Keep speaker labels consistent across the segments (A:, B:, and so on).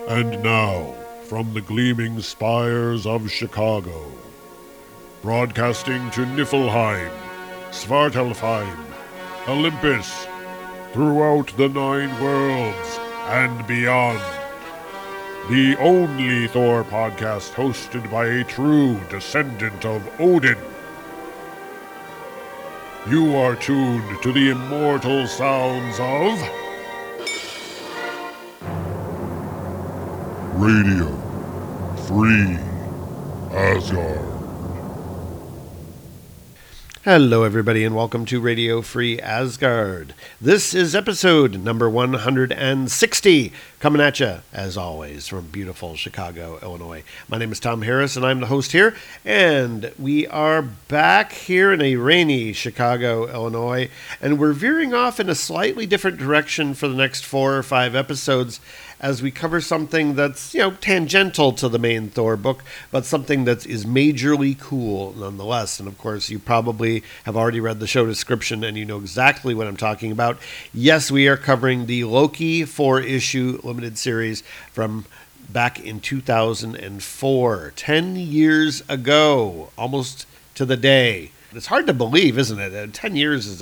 A: And now, from the gleaming spires of Chicago, broadcasting to Niflheim, Svartalfheim, Olympus, throughout the 9 worlds and beyond. The only Thor podcast hosted by a true descendant of Odin. You are tuned to the immortal sounds of Radio Free Asgard.
B: Hello, everybody, and welcome to Radio Free Asgard. This is episode number 160, coming at you, as always, from beautiful Chicago, Illinois. My name is Tom Harris, and I'm the host here, and we are back here in a rainy Chicago, Illinois, and we're veering off in a slightly different direction for the next 4 or 5 episodes as we cover something that's, tangential to the main Thor book, but something that is majorly cool nonetheless. And of course, you probably have already read the show description and you know exactly what I'm talking about. Yes, we are covering the Loki 4-issue limited series from back in 2004, 10 years ago, almost to the day. It's hard to believe, isn't it? 10 years is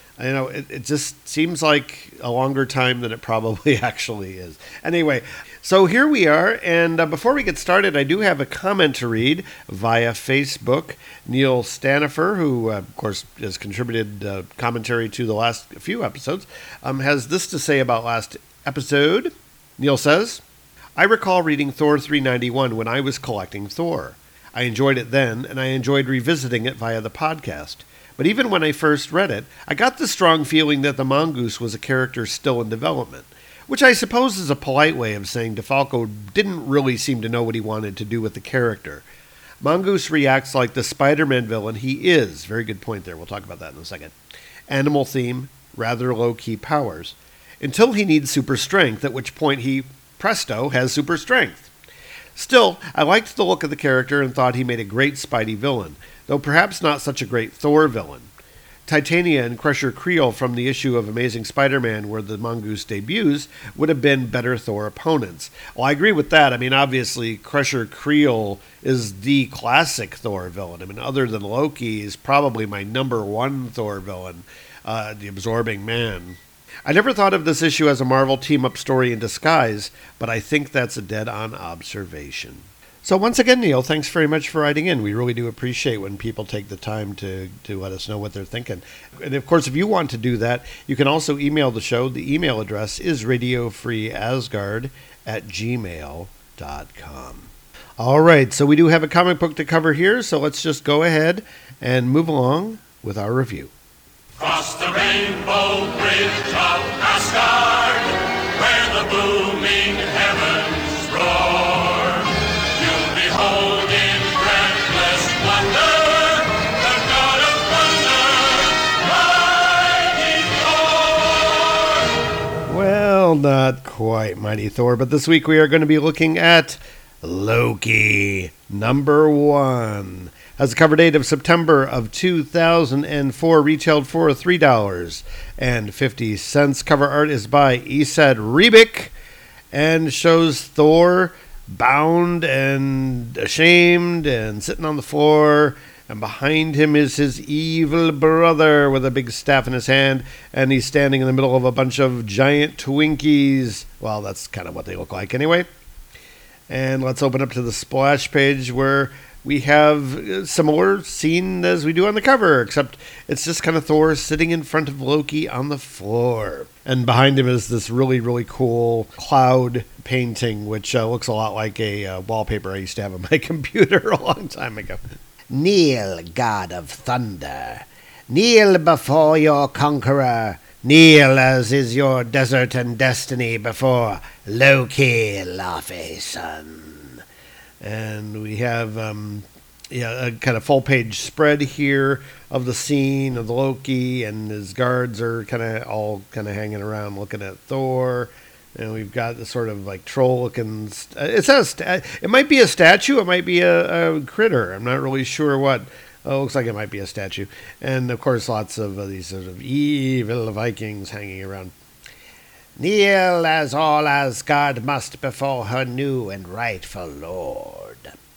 B: it just seems like a longer time than it probably actually is. Anyway, so here we are, and before we get started, I do have a comment to read via Facebook. Neil Stanifer, who, of course, has contributed commentary to the last few episodes, has this to say about last episode. Neil says, I recall reading Thor 391 when I was collecting Thor. I enjoyed it then, and I enjoyed revisiting it via the podcast. But even when I first read it, I got the strong feeling that the mongoose was a character still in development, which I suppose is a polite way of saying DeFalco didn't really seem to know what he wanted to do with the character. Mongoose reacts like the Spider-Man villain he is. Very good point there. We'll talk about that in a second. Animal theme, rather low-key powers. Until he needs super strength, at which point he, presto, has super strength. Still, I liked the look of the character and thought he made a great Spidey villain, though perhaps not such a great Thor villain. Titania and Crusher Creel from the issue of Amazing Spider-Man where the mongoose debuts would have been better Thor opponents. Well, I agree with that. I mean, obviously, Crusher Creel is the classic Thor villain. I mean, other than Loki, he's probably my number one Thor villain, the Absorbing Man. I never thought of this issue as a Marvel team-up story in disguise, but I think that's a dead-on observation. So once again, Neil, thanks very much for writing in. We really do appreciate when people take the time to let us know what they're thinking. And of course, if you want to do that, you can also email the show. The email address is radiofreeasgard@gmail.com. All right, so we do have a comic book to cover here, so let's just go ahead and move along with our review.
C: Cross the rainbow bridge of Asgard, where the booming heavens roar. You'll behold in breathless wonder the god of thunder, mighty Thor.
B: Well, not quite Mighty Thor, but this week we are going to be looking at Loki, number 1. Has a cover date of September of 2004, retailed for $3.50. Cover art is by Esad Ribic and shows Thor bound and ashamed and sitting on the floor. And behind him is his evil brother with a big staff in his hand. And he's standing in the middle of a bunch of giant Twinkies. Well, that's kind of what they look like anyway. And let's open up to the splash page where we have a similar scene as we do on the cover, except it's just kind of Thor sitting in front of Loki on the floor. And behind him is this really, really cool cloud painting, which looks a lot like a wallpaper I used to have on my computer a long time ago. Kneel, God of Thunder. Kneel before your conqueror. Kneel as is your desert and destiny before Loki, Laufey, son. And we have a kind of full-page spread here of the scene of the Loki, and his guards are all hanging around looking at Thor. And we've got the sort of like troll-looking... it might be a statue, it might be a critter. I'm not really sure what. Oh, it looks like it might be a statue. And, of course, lots of these sort of evil Vikings hanging around. Kneel as all Asgard must before her new and rightful lord.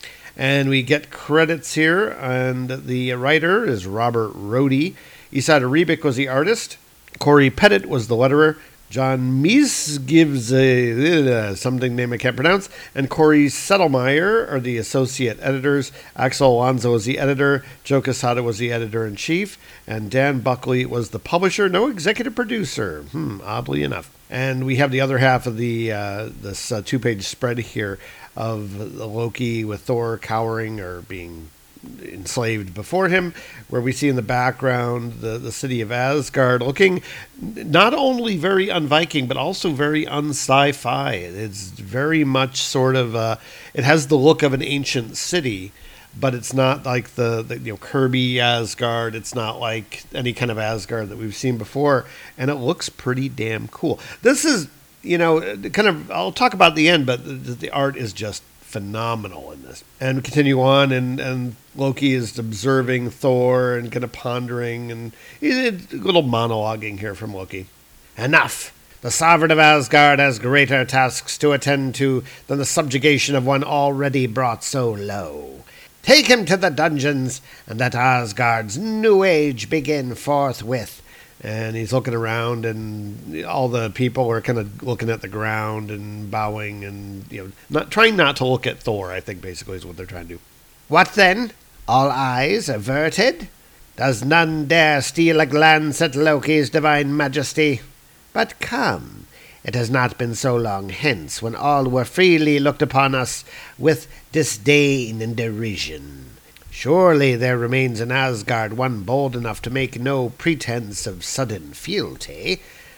B: And we get credits here, and the writer is Robert Rohde. Esad Ribic was the artist. Corey Pettit was the letterer. John Meese gives something name I can't pronounce. And Corey Settlemeyer are the associate editors. Axel Alonso was the editor. Joe Quesada was the editor-in-chief. And Dan Buckley was the publisher. No executive producer, oddly enough. And we have the other half of this two-page spread here of Loki with Thor cowering or being enslaved before him, where we see in the background the city of Asgard looking not only very un-Viking, but also very un-sci-fi. It's very much sort of, it has the look of an ancient city, but it's not like the Kirby Asgard. It's not like any kind of Asgard that we've seen before, and it looks pretty damn cool. This is, kind of, I'll talk about at the end, but the art is just phenomenal in this. And we continue on, and Loki is observing Thor and kind of pondering, and a little monologuing here from Loki. Enough! The sovereign of Asgard has greater tasks to attend to than the subjugation of one already brought so low. Take him to the dungeons, and let Asgard's new age begin forthwith. And he's looking around, and all the people are kind of looking at the ground and bowing, and trying not to look at Thor, I think basically is what they're trying to do. What then? All eyes averted? Does none dare steal a glance at Loki's divine majesty? But come, it has not been so long hence when all were freely looked upon us with disdain and derision. Surely there remains in Asgard one bold enough to make no pretense of sudden fealty.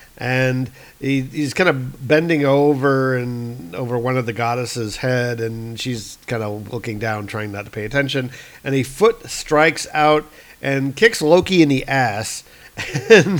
B: And he's kind of bending over one of the goddesses' head, and she's kind of looking down, trying not to pay attention. And a foot strikes out and kicks Loki in the ass. And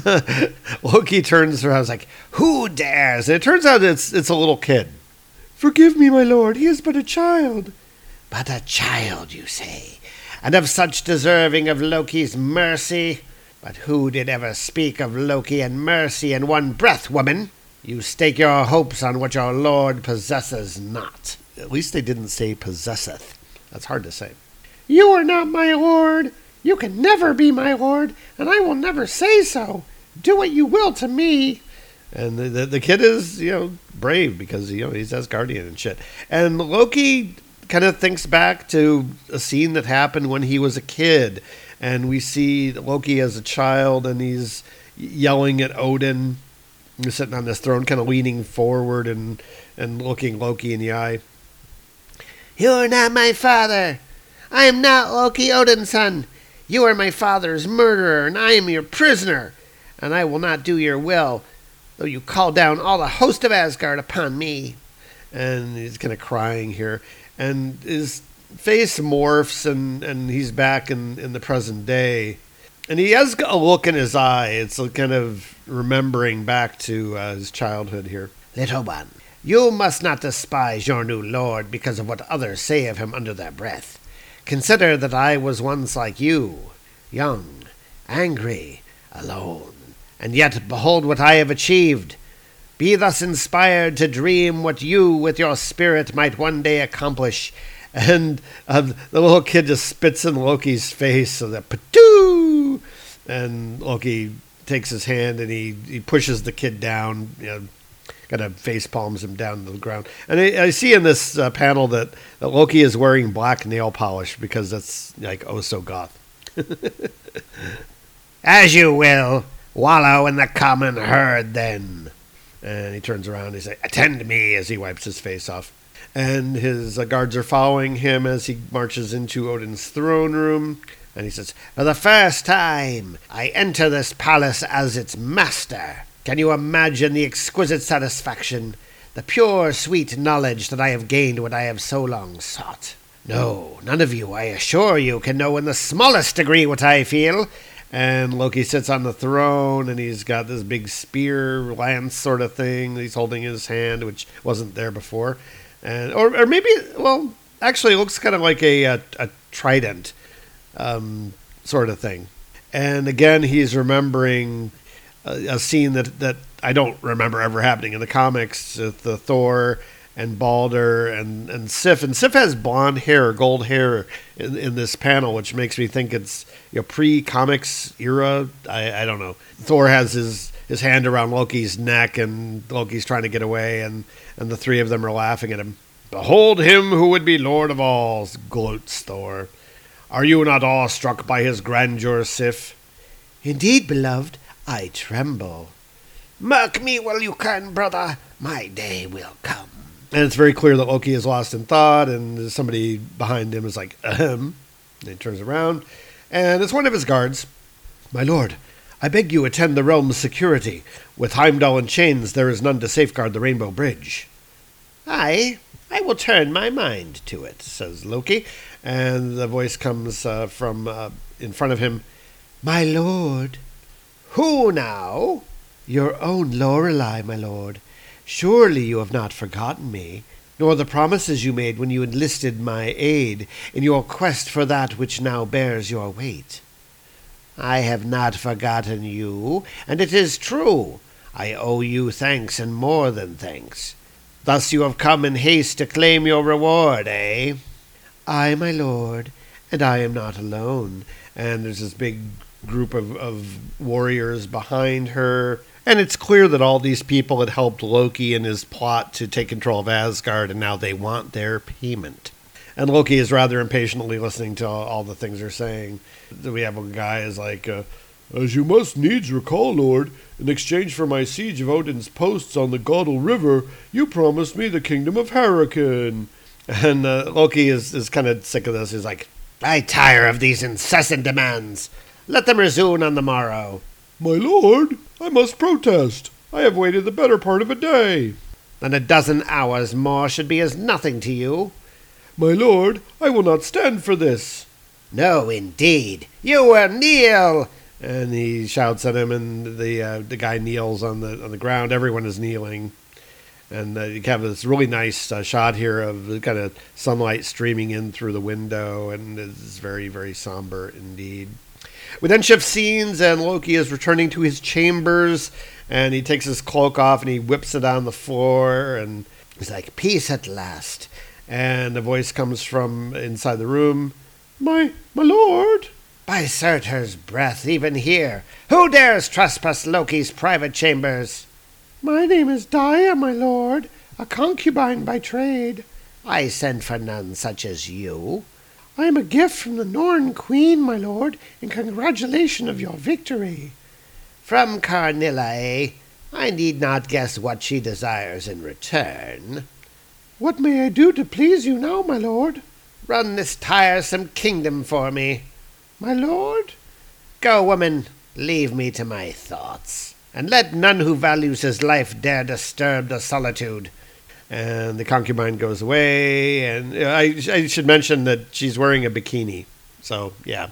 B: Loki turns around and is like, "Who dares?" And it turns out it's a little kid. "Forgive me, my lord, he is but a child." "But a child, you say? And of such deserving of Loki's mercy? But who did ever speak of Loki and mercy in one breath, woman? You stake your hopes on what your lord possesses not." At least they didn't say possesseth. That's hard to say. "You are not my lord. You can never be my lord, and I will never say so. Do what you will to me." And the kid is, brave because, he's Asgardian and shit. And Loki kind of thinks back to a scene that happened when he was a kid, and we see Loki as a child, and he's yelling at Odin. He's sitting on this throne, kind of leaning forward and looking Loki in the eye. "You are not my father. I am not Loki, Odin's son. You are my father's murderer, and I am your prisoner, and I will not do your will, though you call down all the host of Asgard upon me." And he's kind of crying here. And his face morphs, and he's back in the present day. And he has a look in his eye. It's kind of remembering back to his childhood here. "Little one, you must not despise your new lord because of what others say of him under their breath. Consider that I was once like you, young, angry, alone. And yet behold what I have achieved. Be thus inspired to dream what you with your spirit might one day accomplish." And the little kid just spits in Loki's face, so that patoo! And Loki takes his hand and he pushes the kid down, kind of face palms him down to the ground. And I see in this panel that Loki is wearing black nail polish because that's like so goth. "As you will, wallow in the common herd then." And he turns around and he says, "Attend me," as he wipes his face off. And his guards are following him as he marches into Odin's throne room. And he says, "For the first time, I enter this palace as its master. Can you imagine the exquisite satisfaction, the pure, sweet knowledge that I have gained what I have so long sought? No, none of you, I assure you, can know in the smallest degree what I feel." And Loki sits on the throne, and he's got this big spear, lance sort of thing. He's holding in his hand, which wasn't there before. And or maybe, well, actually it looks kind of like a trident sort of thing. And again, he's remembering a scene that I don't remember ever happening in the comics with the Thor and Balder and Sif. And Sif has blonde hair, gold hair in this panel, which makes me think it's pre-comics era. I don't know. Thor has his hand around Loki's neck, and Loki's trying to get away, and the three of them are laughing at him. "Behold him who would be Lord of all," gloats Thor. "Are you not awestruck by his grandeur, Sif?" "Indeed, beloved, I tremble." "Mark me while you can, brother. My day will come." And it's very clear that Loki is lost in thought, and somebody behind him is like, ahem. And he turns around, and it's one of his guards. "My lord, I beg you attend the realm's security. With Heimdall in chains, there is none to safeguard the Rainbow Bridge." "I will turn my mind to it," says Loki, and the voice comes from in front of him. "My lord." "Who now?" "Your own Lorelei, my lord. Surely you have not forgotten me, nor the promises you made when you enlisted my aid in your quest for that which now bears your weight." "I have not forgotten you, and it is true. I owe you thanks and more than thanks. Thus you have come in haste to claim your reward, eh?" "Aye, my lord, and I am not alone." And there's this big group of warriors behind her. And it's clear that all these people had helped Loki in his plot to take control of Asgard, and now they want their payment. And Loki is rather impatiently listening to all the things they're saying. We have a guy who's like, "As you must needs recall, Lord, in exchange for my siege of Odin's posts on the Godel River, you promised me the kingdom of Harakin." And Loki is kind of sick of this. He's like, "I tire of these incessant demands. Let them resume on the morrow."
A: "My lord, I must protest. I have waited the better part of a day."
B: "Then a dozen hours more should be as nothing to you."
A: "My lord, I will not stand for this."
B: "No, indeed. You will kneel." And he shouts at him, and the guy kneels on the ground. Everyone is kneeling. And you have this really nice shot here of the kind of sunlight streaming in through the window, and it's very, very somber indeed. We then shift scenes, and Loki is returning to his chambers, and he takes his cloak off, and he whips it on the floor, and he's like, "Peace at last." And a voice comes from inside the room. My lord." "By Surtur's breath, even here, who dares trespass Loki's private chambers?" "My name is Dia, my lord, a concubine by trade." "I sent for none such as you." "I am a gift from the Norn queen, my lord, in congratulation of your victory." "From Karnilla, eh? I need not guess what she desires in return." "What may I do to please you now, my lord?" "Run this tiresome kingdom for me." "My lord?" "Go, woman, leave me to my thoughts, and let none who values his life dare disturb the solitude." And the concubine goes away, and I should mention that she's wearing a bikini. So, yeah.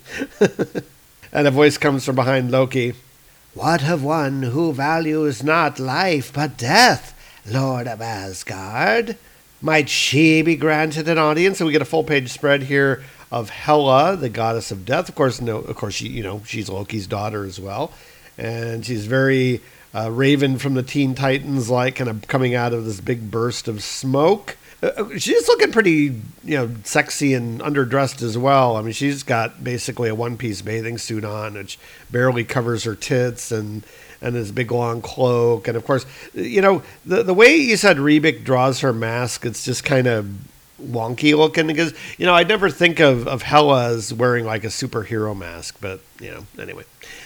B: And a voice comes from behind Loki. "What of one who values not life but death, Lord of Asgard? Might she be granted an audience?" And we get a full-page spread here of Hela, the goddess of death. Of course, she's Loki's daughter as well. And she's very Raven from the Teen Titans, like, kind of coming out of this big burst of smoke. She's looking pretty, sexy and underdressed as well. I mean, she's got basically a one-piece bathing suit on, which barely covers her tits, and this big long cloak. And of course, the way you said Rebic draws her mask, it's just kind of wonky looking, because I'd never think of Hela as wearing like a superhero mask, but anyway.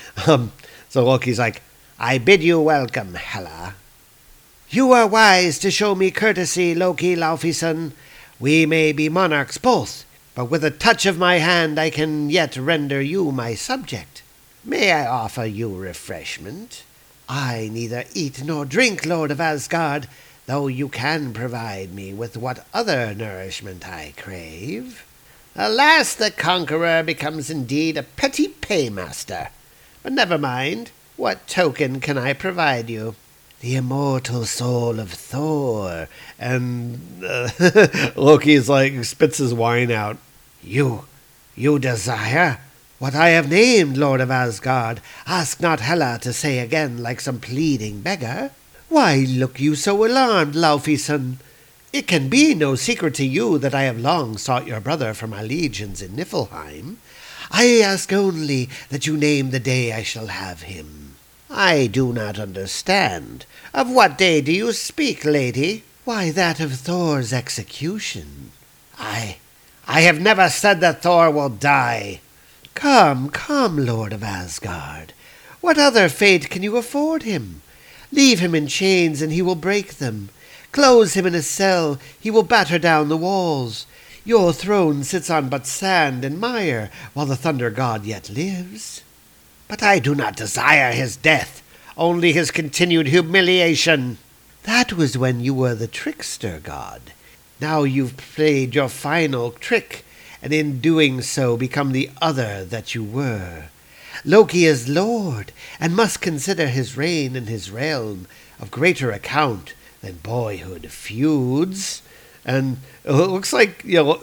B: So Loki's like, "I bid you welcome, Hela. You are wise to show me courtesy, Loki Laufeyson. We may be monarchs both, but with a touch of my hand I can yet render you my subject. May I offer you refreshment? I neither eat nor drink, Lord of Asgard, though you can provide me with what other nourishment I crave." Alas, the conqueror becomes indeed a petty paymaster. But never mind. What token can I provide you? "The immortal soul of Thor." And Loki's like, spits his wine out. You desire? What I have named, Lord of Asgard, ask not Hela to say again like some pleading beggar. Why look you so alarmed, Laufeyson? It can be no secret to you that I have long sought your brother for my legions in Niflheim. I ask only that you name the day I shall have him. I do not understand. Of what day do you speak, lady? Why, that of Thor's execution. I have never said that Thor will die. Come, Lord of Asgard. What other fate can you afford him? Leave him in chains, and he will break them. Close him in a cell, he will batter down the walls. Your throne sits on but sand and mire, while the Thunder God yet lives. But I do not desire his death, only his continued humiliation. That was when you were the trickster god. Now you've played your final trick, and in doing so become the other that you were. Loki is lord, and must consider his reign in his realm of greater account than boyhood feuds. And it looks like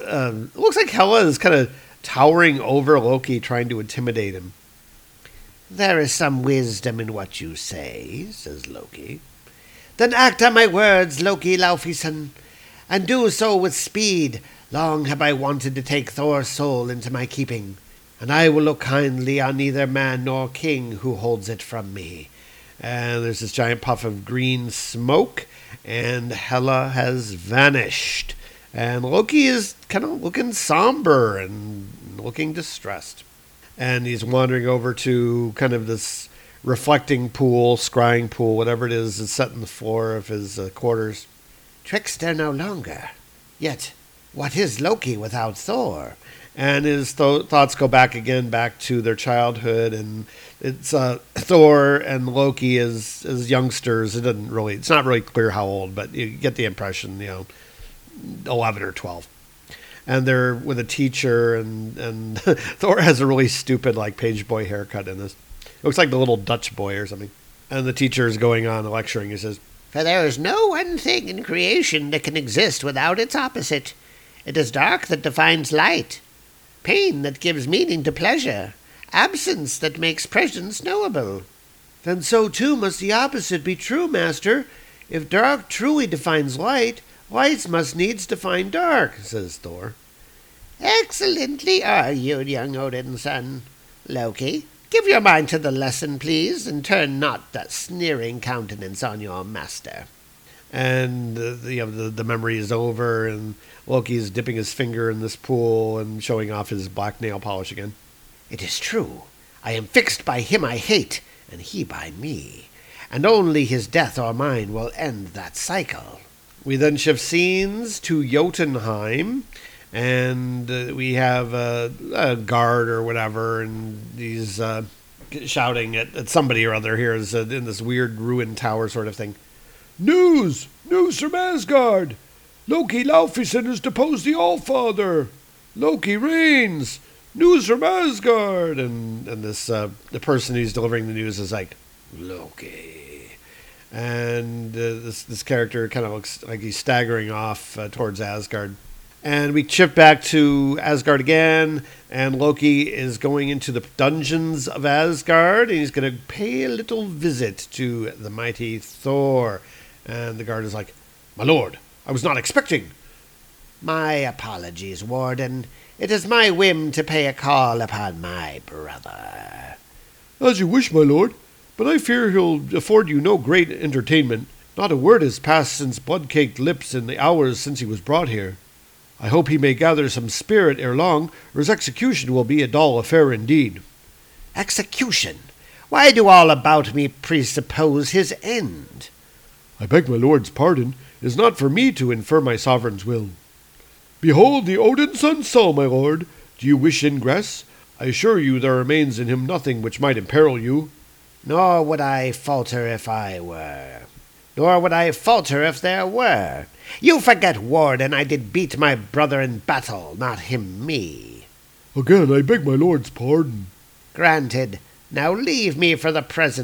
B: Hela is kind of towering over Loki, trying to intimidate him. There is some wisdom in what you say, says Loki. Then act on my words, Loki Laufeyson, and do so with speed. Long have I wanted to take Thor's soul into my keeping, and I will look kindly on neither man nor king who holds it from me. And there's this giant puff of green smoke, and Hela has vanished. And Loki is kind of looking somber and looking distressed. And he's wandering over to kind of this reflecting pool, scrying pool, whatever it is, that's set in the floor of his quarters. Trickster no longer. Yet, what is Loki without Thor? And his thoughts go back to their childhood, and it's Thor and Loki as youngsters. It's not really clear how old, but you get the impression, 11 or 12. And they're with a teacher, and Thor has a really stupid, page boy haircut in this. It looks like the little Dutch boy or something. And the teacher is going on lecturing. He says, "For there is no one thing in creation that can exist without its opposite. It is dark that defines light, pain that gives meaning to pleasure, absence that makes presence knowable." Then so too must the opposite be true, master. If dark truly defines light, light must needs define dark, says Thor. Excellently argued, young Odin's son. Loki, give your mind to the lesson, please, and turn not that sneering countenance on your master. And the memory is over, and Loki is dipping his finger in this pool and showing off his black nail polish again. It is true. I am fixed by him I hate, and he by me. And only his death or mine will end that cycle. We then shift scenes to Jotunheim, and we have a guard or whatever, and he's shouting at somebody or other here in this weird ruined tower sort of thing.
A: News! News from Asgard! Loki Laufeyson has deposed the Allfather! Loki reigns! News from Asgard! And this the person who's delivering the news is like, Loki. And this character kind of looks like he's staggering off towards Asgard. And we shift back to Asgard again, and Loki is going into the dungeons of Asgard, and he's going to pay a little visit to the mighty Thor. And the guard is like, "My lord, I was not expecting." "My apologies, Warden. It is my whim to pay a call upon my brother." "As you wish, my lord, but I fear he'll afford you no great entertainment. Not a word has passed since blood-caked lips in the hours since he was brought here. I hope he may gather some spirit ere long, or his execution will be a dull affair indeed."
B: "Execution? Why do all about me presuppose his end?"
A: "I beg my lord's pardon. It is not for me to infer my sovereign's will. Behold the Odin's son, my lord. Do you wish ingress? I assure you there remains in him nothing which might imperil you."
B: "Nor would I falter if I were. Nor would I falter if there were. You forget, Warden, I did beat my brother in battle, not him me."
A: "Again, I beg my lord's pardon."
B: "Granted. Now leave me for the present.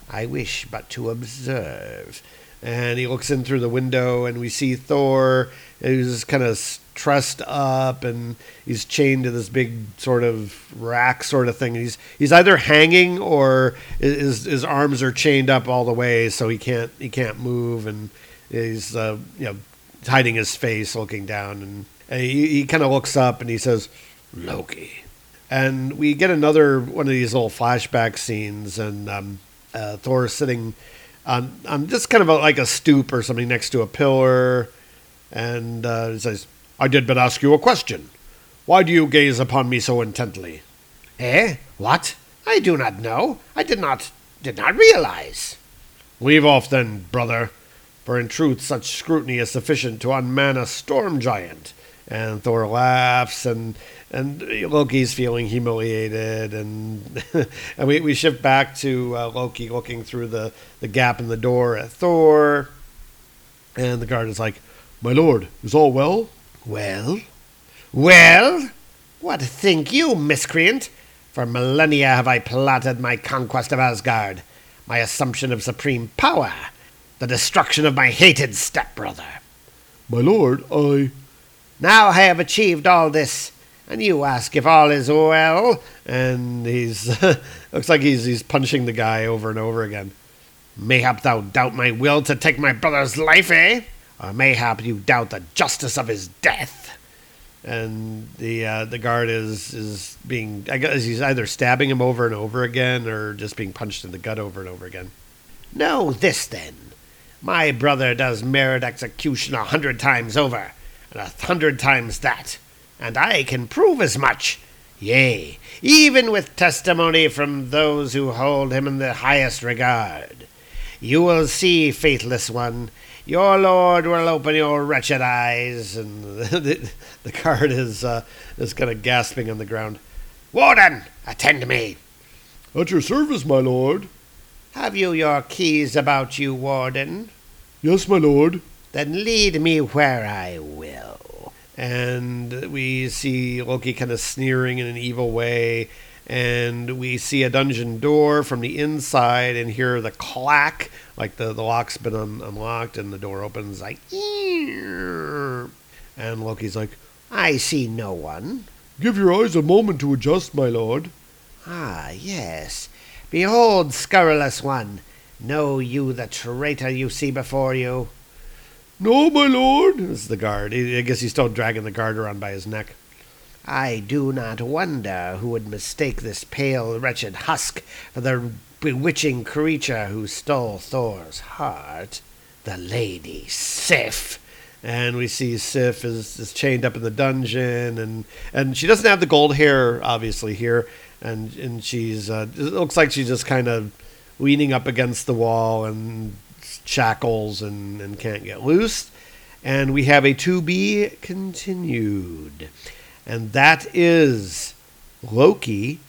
B: I wish but to observe. And he looks in through the window, and we see Thor, who's kind of trussed up, and he's chained to this big sort of rack sort of thing. He's either hanging or his arms are chained up all the way, so he can't move, and he's hiding his face, looking down, and he kind of looks up and he says, "Loki." And we get another one of these little flashback scenes, and Thor is sitting on just kind of like a stoop or something next to a pillar, and he says, "I did but ask you a question. Why do you gaze upon me so intently?"
D: Eh? What? I do not know. I did not realize.
B: "Leave off then, brother, for in truth such scrutiny is sufficient to unman a storm giant." And Thor laughs, and Loki's feeling humiliated, and and we shift back to Loki looking through the gap in the door at Thor, and the guard is like, "My lord, is all well?"
D: Well? Well? What think you, miscreant? For millennia have I plotted my conquest of Asgard, my assumption of supreme power, the destruction of my hated stepbrother.
A: My lord,
D: Now I have achieved all this, and you ask if all is well?
B: And he's looks like he's punching the guy over and over again.
D: Mayhap thou doubt my will to take my brother's life, eh? Or mayhap you doubt the justice of his death.
B: And the guard is being, I guess he's either stabbing him over and over again or just being punched in the gut over and over again.
D: Know this then. My brother does merit execution 100 times over, and 100 times that, and I can prove as much. Yea, even with testimony from those who hold him in the highest regard. You will see, faithless one, your lord will open your wretched eyes. And the guard is kind of gasping on the ground. Warden, attend me.
A: at your service, my lord.
D: Have you your keys about you, Warden?
A: Yes, my lord.
D: Then lead me where I will.
B: And we see Loki kind of sneering in an evil way, and we see a dungeon door from the inside and hear the clack, like the lock's been unlocked, and the door opens like, "Eeer." And Loki's like,
D: I see no one.
A: Give your eyes a moment to adjust, my lord.
D: Ah, yes. Behold, scurrilous one. Know you the traitor you see before you?
A: No, my lord.
B: this is the guard. I guess he's still dragging the guard around by his neck.
D: I do not wonder who would mistake this pale, wretched husk for the bewitching creature who stole Thor's heart, the Lady Sif.
B: And we see Sif is chained up in the dungeon, and she doesn't have the gold hair, obviously, here. And she's, it looks like she's just kind of leaning up against the wall and shackles and can't get loose. And we have a to be continued. And that is Loki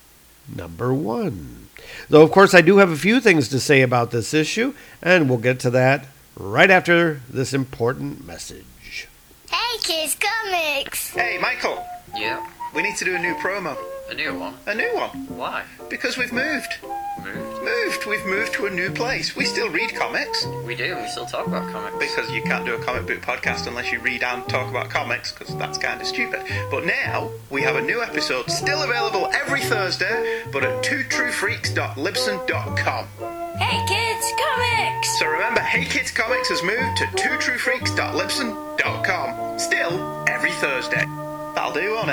B: #1. Though, of course, I do have a few things to say about this issue, and we'll get to that right after this important message.
E: Hey, Kids Comics!
F: Hey, Michael,
C: Yeah,
F: we need to do a new promo.
C: a new one.
F: A new one.
C: Why?
F: Because we've moved.
C: Moved?
F: We've moved to a new place. We still read comics.
C: We do, we still talk about comics.
F: Because you can't do a comic book podcast unless you read and talk about comics, because that's kind of stupid. But now, we have a new episode still available every Thursday, but at twotruefreaks.libsyn.com.
E: Hey, Kids Comics!
F: So remember, Hey Kids Comics has moved to twotruefreaks.libsyn.com. Still, every Thursday. That'll do, won't it?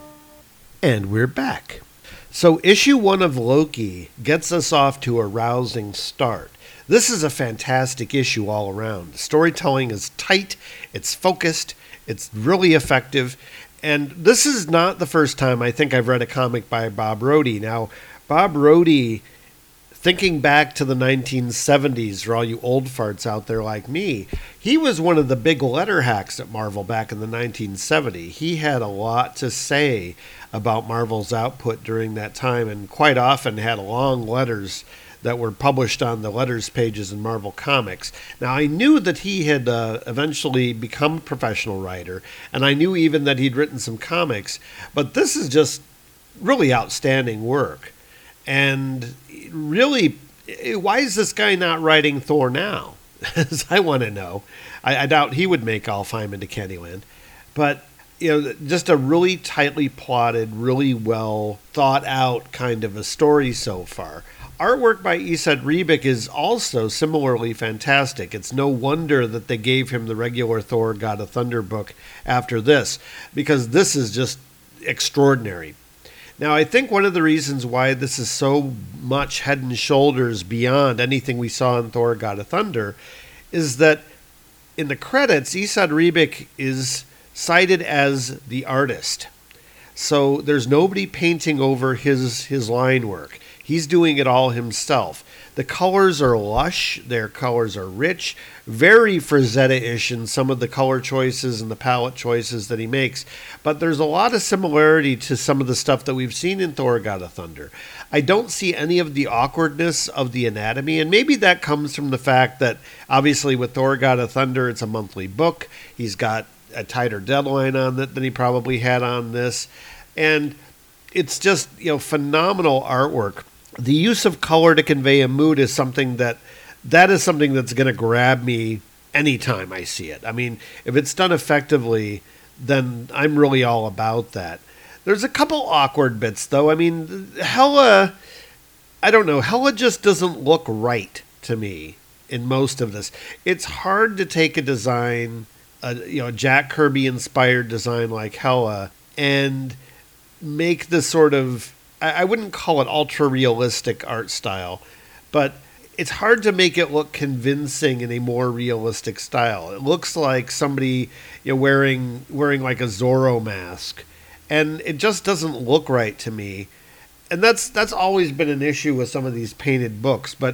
B: And we're back. So issue 1 of Loki gets us off to a rousing start. This is a fantastic issue all around. The storytelling is tight, it's focused, it's really effective, and this is not the first time I think I've read a comic by Bob Rohde. Now, Bob Rohde, thinking back to the 1970s, for all you old farts out there like me, he was one of the big letter hacks at Marvel back in the 1970s. He had a lot to say about Marvel's output during that time, and quite often had long letters that were published on the letters pages in Marvel Comics. Now, I knew that he had eventually become a professional writer, and I knew even that he'd written some comics, but this is just really outstanding work. And really, why is this guy not writing Thor now? As I want to know. I doubt he would make Alfheim into Candyland. But, just a really tightly plotted, really well thought out kind of a story so far. Artwork by Esad Ribic is also similarly fantastic. It's no wonder that they gave him the regular Thor God of Thunder book after this, because this is just extraordinary. Now, I think one of the reasons why this is so much head and shoulders beyond anything we saw in Thor God of Thunder is that in the credits, Esad Ribic is cited as the artist. So there's nobody painting over his line work. He's doing it all himself. The colors are lush. Their colors are rich. Very Frazetta-ish in some of the color choices and the palette choices that he makes. But there's a lot of similarity to some of the stuff that we've seen in Thor God of Thunder. I don't see any of the awkwardness of the anatomy. And maybe that comes from the fact that, obviously, with Thor God of Thunder, it's a monthly book. He's got a tighter deadline on it than he probably had on this. And it's just, phenomenal artwork. The use of color to convey a mood is something that's going to grab me anytime I see it. I mean, if it's done effectively, then I'm really all about that. There's a couple awkward bits, though. I mean, Hela, I don't know. Hela just doesn't look right to me in most of this. It's hard to take a design, a Jack Kirby-inspired design like Hela, and make the sort of, I wouldn't call it ultra-realistic art style, but it's hard to make it look convincing in a more realistic style. It looks like somebody wearing like a Zorro mask, and it just doesn't look right to me. And that's always been an issue with some of these painted books. But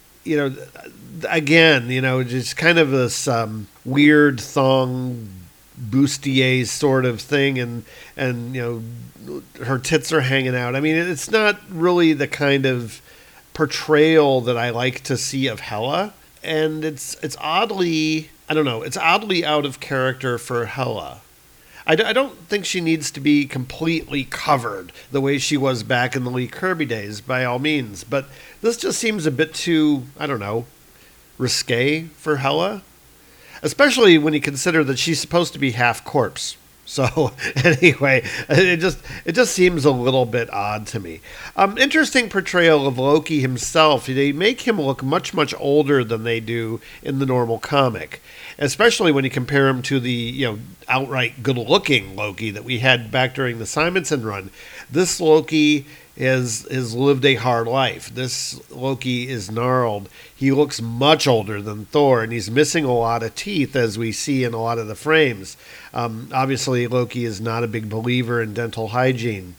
B: again, just kind of this weird thong bustier sort of thing, and her tits are hanging out. I mean, it's not really the kind of portrayal that I like to see of Hela, and it's oddly, I don't know, it's oddly out of character for Hela. I don't think she needs to be completely covered the way she was back in the Lee Kirby days, by all means, but this just seems a bit too, I don't know, risque for Hela, especially when you consider that she's supposed to be half corpse. So anyway, it just seems a little bit odd to me. Interesting portrayal of Loki himself. They make him look much, much older than they do in the normal comic, especially when you compare him to the outright good-looking Loki that we had back during the Simonson run. This Loki has lived a hard life. This Loki is gnarled. He looks much older than Thor, and he's missing a lot of teeth, as we see in a lot of the frames. Obviously, Loki is not a big believer in dental hygiene.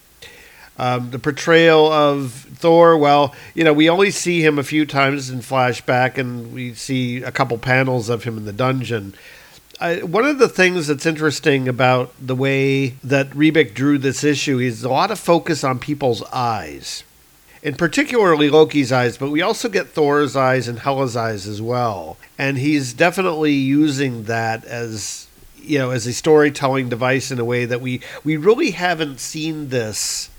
B: The portrayal of Thor, well, we only see him a few times in flashback, and we see a couple panels of him in the dungeon. One of the things that's interesting about the way that Ribic drew this issue is a lot of focus on people's eyes, and particularly Loki's eyes, but we also get Thor's eyes and Hela's eyes as well. And he's definitely using that as a storytelling device in a way that we really haven't seen this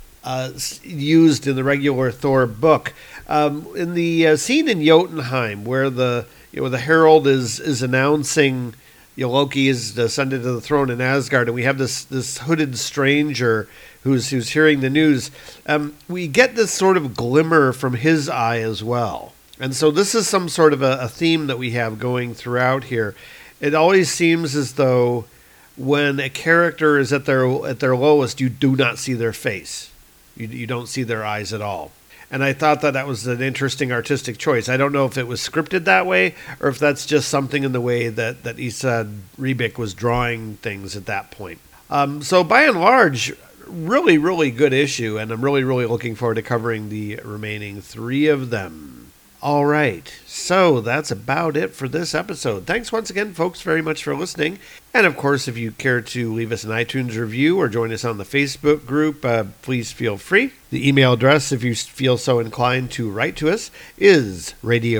B: used in the regular Thor book. In the scene in Jotunheim where the herald is announcing Loki is ascended to the throne in Asgard, and we have this hooded stranger who's hearing the news. We get this sort of glimmer from his eye as well, and so this is some sort of a theme that we have going throughout here. It always seems as though when a character is at their lowest, you do not see their face. You don't see their eyes at all. And I thought that was an interesting artistic choice. I don't know if it was scripted that way or if that's just something in the way that Esad Ribic was drawing things at that point. So by and large, really, really good issue, and I'm really, really looking forward to covering the remaining 3 of them. All right, so that's about it for this episode. Thanks once again, folks, very much for listening. And of course, if you care to leave us an iTunes review or join us on the Facebook group, please feel free. The email address, if you feel so inclined to write to us, is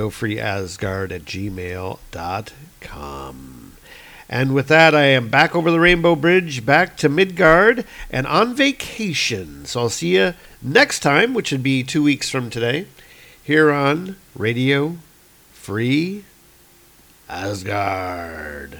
B: radiofreeasgard@gmail.com. And with that, I am back over the Rainbow Bridge, back to Midgard, and on vacation. So I'll see you next time, which would be 2 weeks from today, here on Radio Free Asgard.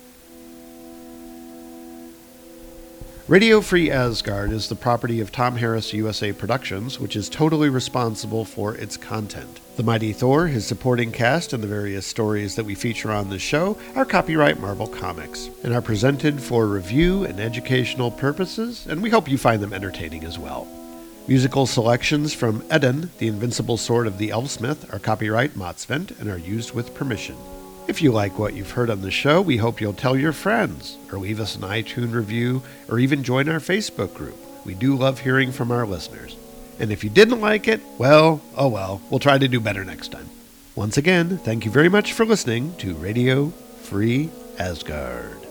B: Radio Free Asgard is the property of Tom Harris USA Productions, which is totally responsible for its content. The Mighty Thor, his supporting cast, and the various stories that we feature on this show are copyright Marvel Comics and are presented for review and educational purposes, and we hope you find them entertaining as well. Musical selections from Eden, the Invincible Sword of the Elfsmith, are copyright Motsvent and are used with permission. If you like what you've heard on the show, we hope you'll tell your friends, or leave us an iTunes review, or even join our Facebook group. We do love hearing from our listeners. And if you didn't like it, well, oh well, we'll try to do better next time. Once again, thank you very much for listening to Radio Free Asgard.